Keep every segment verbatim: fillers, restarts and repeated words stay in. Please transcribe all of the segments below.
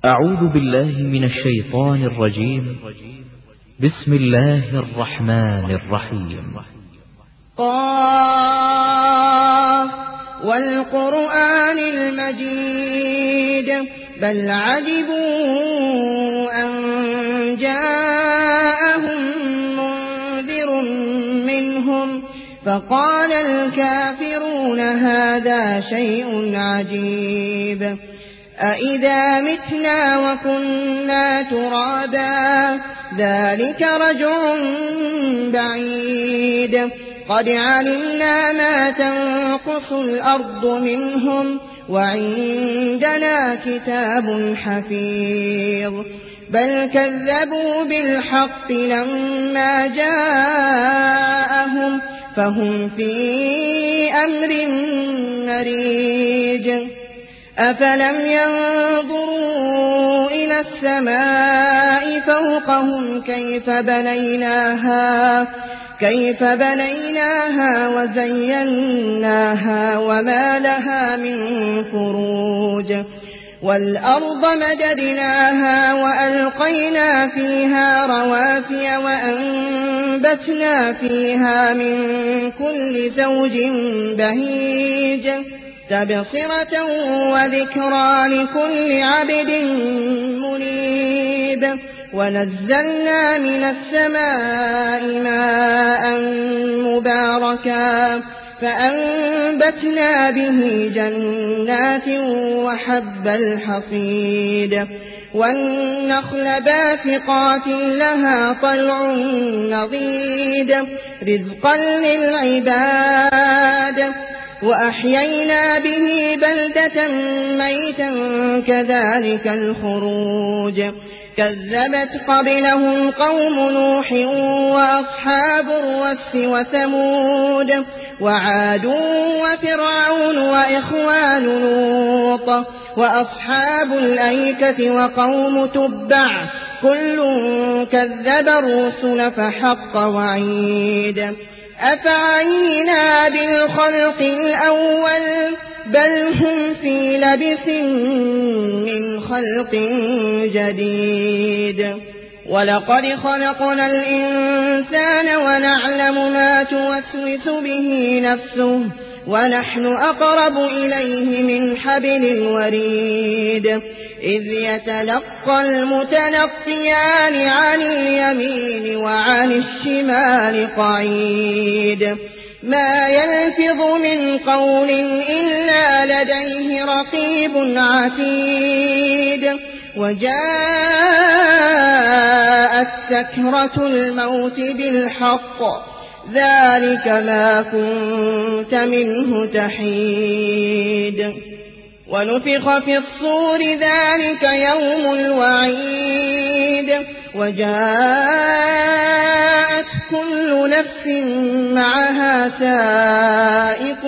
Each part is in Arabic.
أعوذ بالله من الشيطان الرجيم. بسم الله الرحمن الرحيم. قاف والقرآن المجيد بل عجبوا أن جاءهم منذر منهم فقال الكافرون هذا شيء عجيب أإذا متنا وكنا ترابا ذلك رجع بعيد قد علمنا ما تنقص الأرض منهم وعندنا كتاب حفيظ بل كذبوا بالحق لما جاءهم فهم في أمر مريج أفلم ينظروا إلى السماء فوقهم كيف بنيناها كيف بنيناها وزيناها وما لها من فروج والأرض مددناها وألقينا فيها رواسي وأنبتنا فيها من كل زوج بهيج تبصرة وذكرى لكل عبد منيب ونزلنا من السماء ماء مباركا فأنبتنا به جنات وحب الحصيد والنخل باسقات لها طلع نضيد رزقا للعباد وأحيينا به بلدة ميتا كذلك الخروج كذبت قبلهم قوم نوح وأصحاب الرس وثمود وعاد وفرعون وإخوان لوط وأصحاب الأيكة وقوم تبع كل كذب الرسل فحق وعيد أفعينا بالخلق الأول بل هم في لبس من خلق جديد ولقد خلقنا الإنسان ونعلم ما توسوس به نفسه ونحن أقرب إليه من حبل الوريد إذ يتلقى المتلقيان عن اليمين وعن الشمال قعيد ما يلفظ من قول إلا لديه رقيب عتيد وجاءت سكرة الموت بالحق ذلك ما كنت منه تحيد ونفخ في الصور ذلك يوم الوعيد وجاءت كل نفس معها سائق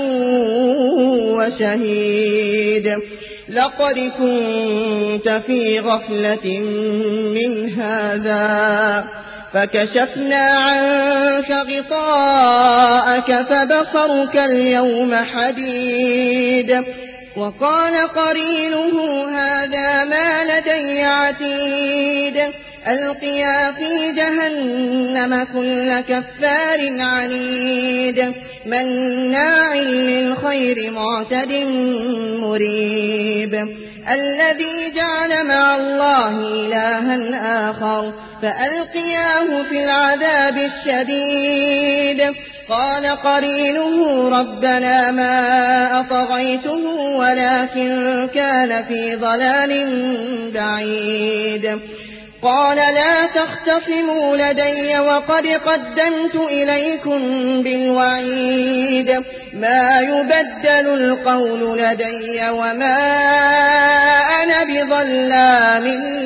وشهيد لقد كنت في غفلة من هذا فكشفنا عنك غطاءك فبصرك اليوم حديد وقال قرينه هذا ما لدي عتيد ألقيا في جهنم كل كفار عنيد مناع للخير معتد مريب الذي جعل مع الله إلها آخر فألقياه في العذاب الشديد قال قرينه ربنا ما أطغيته ولكن كان في ضلال بعيد قال لا تختصموا لدي وقد قدمت إليكم بالوعيد ما يبدل القول لدي وما أنا بظلام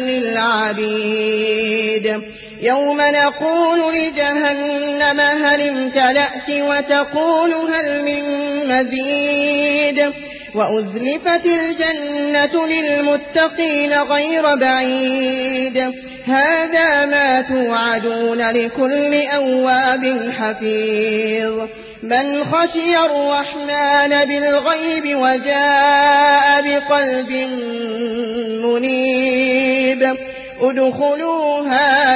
للعبيد يوم نقول لجهنم هل امتلأت وتقول هل من مزيد وأزلفت الجنة للمتقين غير بعيد هذا ما توعدون لكل أواب حفيظ من خشي الرحمن بالغيب وجاء بقلب منيب ادخلوها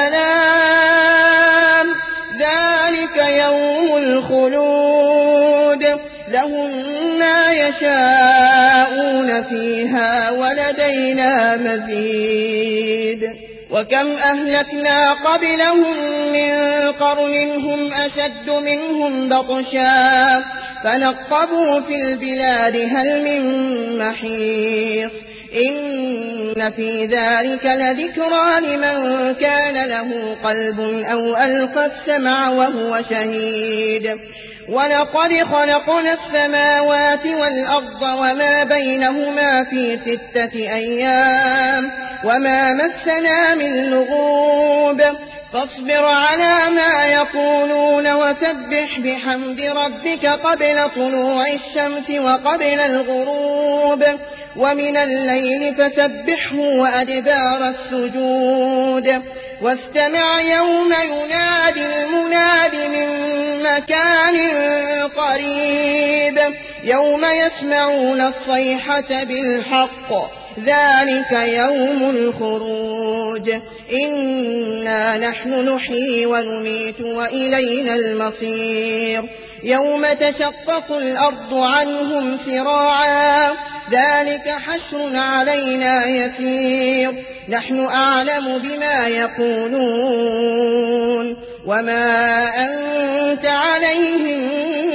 بسلام ذلك يوم الخلود لهم ما يشاءون فيها ولدينا مزيد وكم أهلكنا قبلهم من قرن هم أشد منهم بطشا فنقبوا في البلاد هل من محيص إن في ذلك لذكرى لمن كان له قلب أو ألقى السمع وهو شهيد ولقد خلقنا السماوات والأرض وما بينهما في ستة أيام وما مسنا من لغوب فاصبر على ما يقولون وسبح بحمد ربك قبل طلوع الشمس وقبل الغروب ومن الليل فسبحه وأدبار السجود واستمع يوم ينادي المناد من مكان قريب يوم يسمعون الصيحة بالحق ذلك يوم الخروج إنا نحن نحيي ونميت وإلينا المصير يوم تشقق الأرض عنهم سراعا ذلك حشر علينا يسير نحن أعلم بما يقولون وما أنت عليهم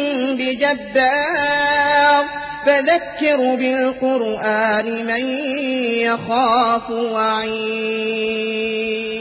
بجبار فذكر بالقرآن من يخاف وعيد.